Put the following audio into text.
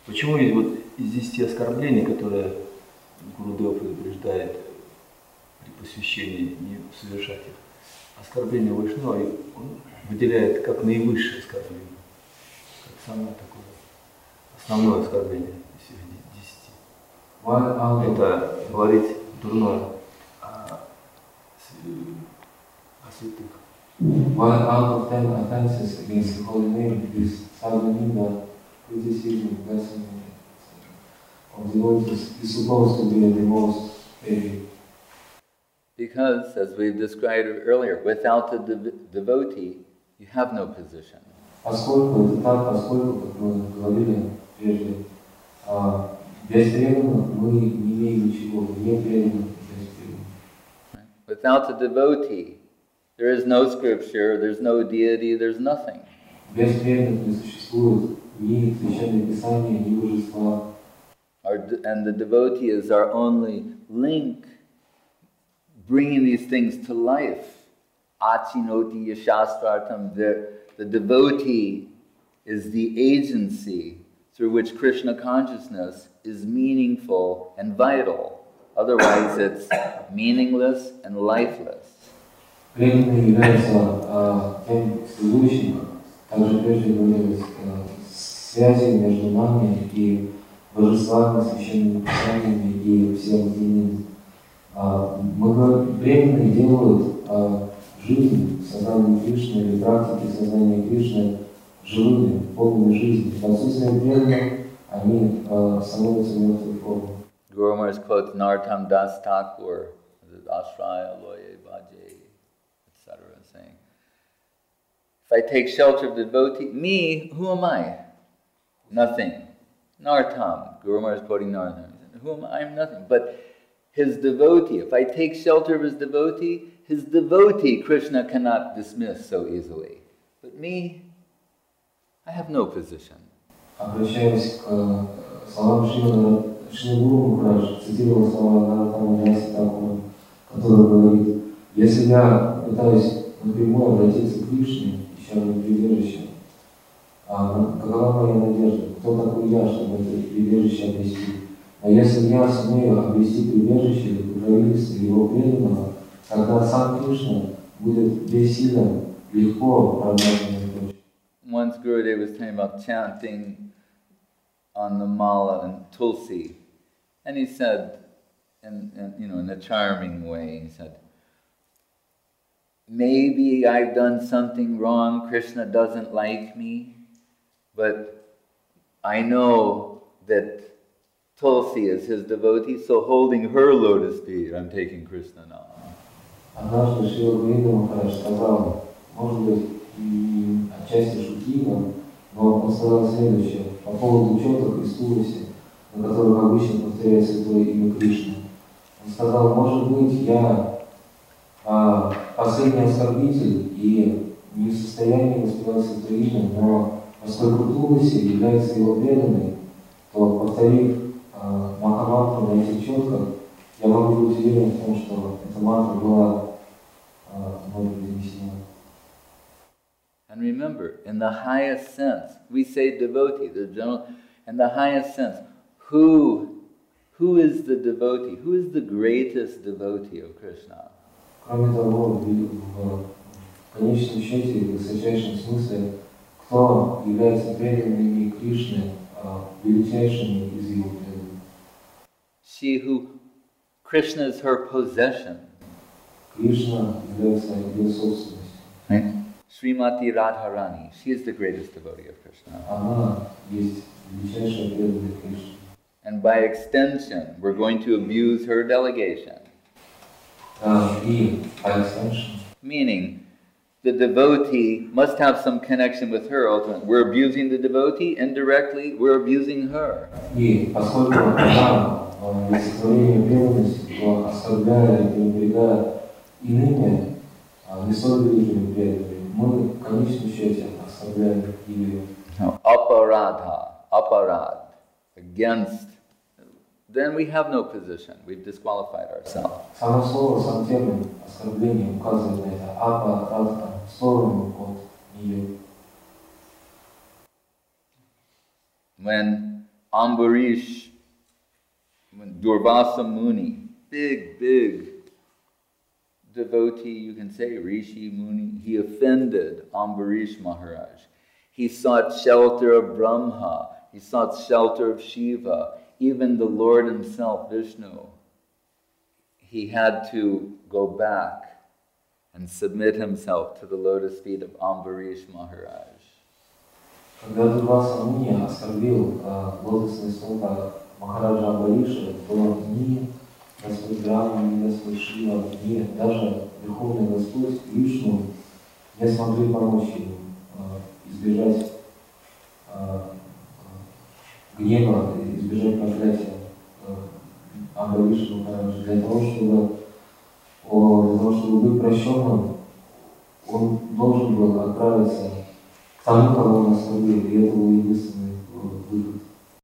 Почему есть вот из 10 оскорблений, которые Гурудев предупреждает при посвящении не совершать их, оскорбление Вайшнава он выделяет как наивысшее оскорбление, как самое такое основное оскорбление из всех 10. Это говорить дурное о святых. One out of 10 offenses against the holy name is Sarvanida, criticism, blasphemy of devotees is supposed to be the most heavy. Because, as we've described earlier, without the devotee, you have no position. Поскольку это так, поскольку, как мы говорили прежде, без преданных мы не имеем ничего, не преданных без преданных. Without the devotee, there is no scripture, there's no deity, there's nothing. Без преданных не существует ни священное писание, ни божества. And the devotee is our only link, bringing these things to life. Achinoti yashastrartam, the devotee is the agency through which Krishna consciousness is meaningful and vital. Otherwise it's meaningless and lifeless. Преданный является тем служащим, также прежде говорилось, связи между нами и божествами, священными писаниями и всем остальным. Мы говорим, преданные делают жизнь, сознание Кришны или практики сознания Кришны живыми, полными жизни. В отсутствие преданных они становятся мертвой формой. Guru Maharaj quotes Narottam Das Thakur, Ashraya Loye Bhaje, etc., saying, if I take shelter of the devotee, me, who am I? Nothing. Narottam, Guru Maharaj is quoting Narottam, who am I? I'm nothing. But his devotee, if I take shelter of his devotee, Krishna cannot dismiss so easily. But me, I have no position. Обращаясь к словам Шри Гуру Махарадж, цитировал слова Наротама Даса Такура, который говорит, если я пытаюсь напрямую обратиться к Кришне, ища прибежище, какова моя надежда? Кто такой я, чтобы это прибежище обрести? А если я сумею обрести прибежище или покровительство его преданного, тогда сам Кришна будет бессилен, легко прогнать меня прочь. Once Gurudev was talking about chanting on the mala and tulsi, and he said, in a charming way, he said, maybe I've done something wrong, Krishna doesn't like me, but I know that Tulsi is his devotee, so holding her lotus feet, I'm taking Krishna now. Однажды Шрила Гурудев Махарадж сказал, может быть, и отчасти шутливо, но он сказал следующее, по поводу четок из Тулси, на которых обычно повторяет святое имя Кришны. Он сказал, может быть, я последний оскорбитель и не в состоянии воспевать святое имя, но поскольку Тулси является его преданной, то, повторив Махамантру на этих четках, я могу быть уверен в том, что эта мантра была мной произнесена. And remember, in the highest sense, we say devotee, the general, in the highest sense, who is the devotee? Who is the greatest devotee of Krishna? Кроме того, в конечном счете, в высочайшем смысле, кто является преданными Кришны, величайшими из его преданных? She who, Krishna is her possession. Кришна является ее собственностью. Right? Srimati Radharani, she is the greatest devotee of Krishna. Она есть величайшая преданная Кришны. And by extension, we're going to abuse her delegation. И by extension. Meaning, the devotee must have some connection with her ultimately. We're abusing the devotee, indirectly, we're abusing her. И поскольку она олицетворение преданности, то оскорбляя и пренебрегая иными, не столь великими преданными, мы в конечном счете оскорбляем ее. Aparad, against, then we have no position. We've disqualified ourselves. Само слово, сам термин оскорбление указывает на это. Апарадха, в сторону от нее. When Ambarish, Durvasa Muni, big devotee, you can say, Rishi Muni, he offended Ambarish Maharaj. He sought shelter of Brahma, he sought shelter of Shiva, even the Lord himself, Vishnu. He had to go back and submit himself to the lotus feet of Ambarish Maharaj. Когда Дурваса Муни оскорбил лотосные стопы Махараджа Амбариша, то ни Господь Брахма, ни Господь Шива, ни даже Верховный Господь Вишну не смогли помочь ему избежать гнева, избежать проклятия Амбариша Махараджа. Для того, чтобы быть прощенным, он должен был отправиться к тому, кого он оскорбил, и это был единственный выход.